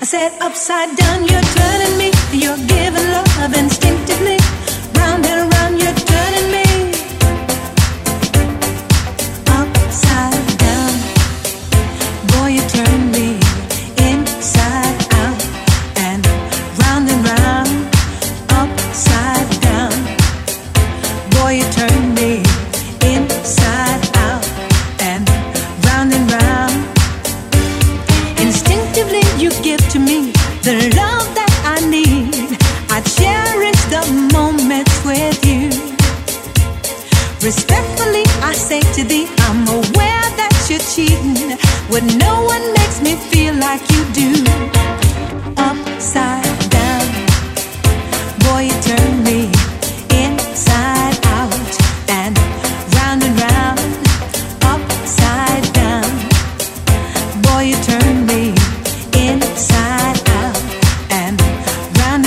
said upside down, you're turning me. You're giving love instinctively. Round and round, you're turning me. Upside down, boy, you turn me inside out. And round, upside down, boy, you turn me inside out. And round, instinctively you give to me the love that I need. I cherish the moments with you. Respectfully I say to thee, I'm aware that you're cheating, when no one makes me feel like you do. Upside down, boy, you turn me inside out. And round, upside down, boy, you turn me inside out. And round,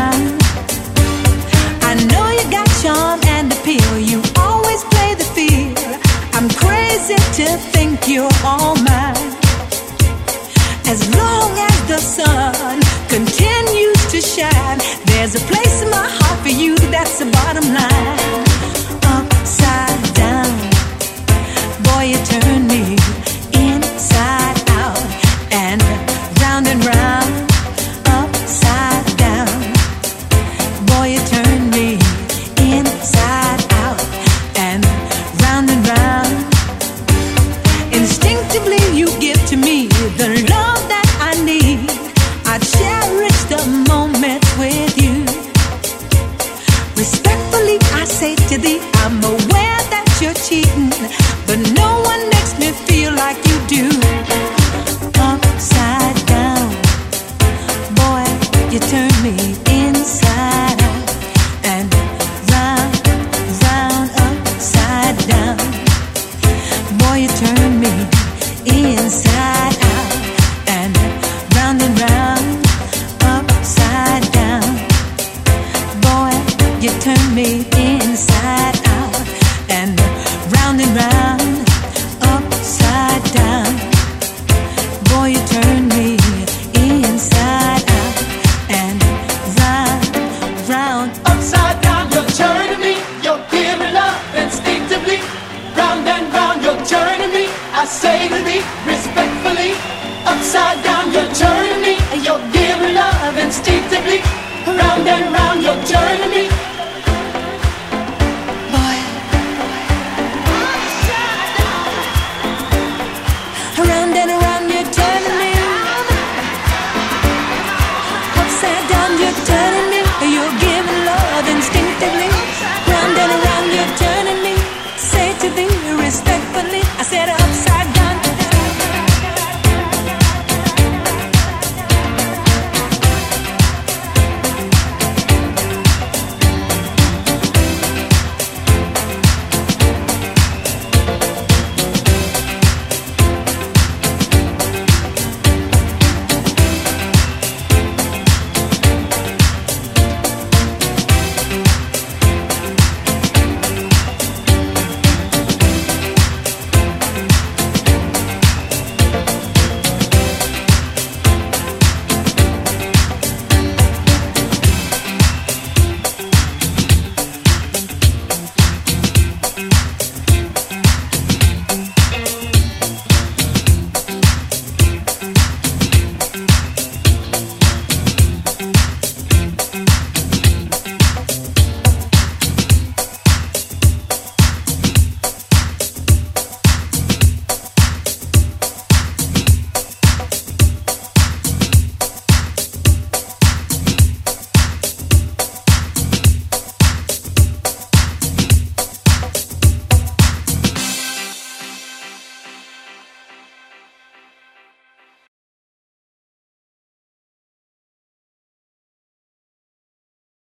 I know you got charm and appeal. You always play the field. I'm crazy to think you're all mine. As long as the sun continues to shine, there's a place in my heart for you, that's the bottom line. Upside down, boy, you turn me inside out. And round, upside down, boy, you turn me inside out. And round, instinctively you give to me the love that I need. I cherish the moments with you. Respectfully I say to thee, I'm aware that you're cheating, but no one makes me feel like you do. Upside down, boy, you turn me inside out. And round, upside down, boy, you turn me inside out. And round, upside down, boy, you turn me inside out. And round, upside down, boy, you turn me inside out. And round, Upside down, you're turning me. You're giving love instinctively. Round and round, you're turning me. I say to thee,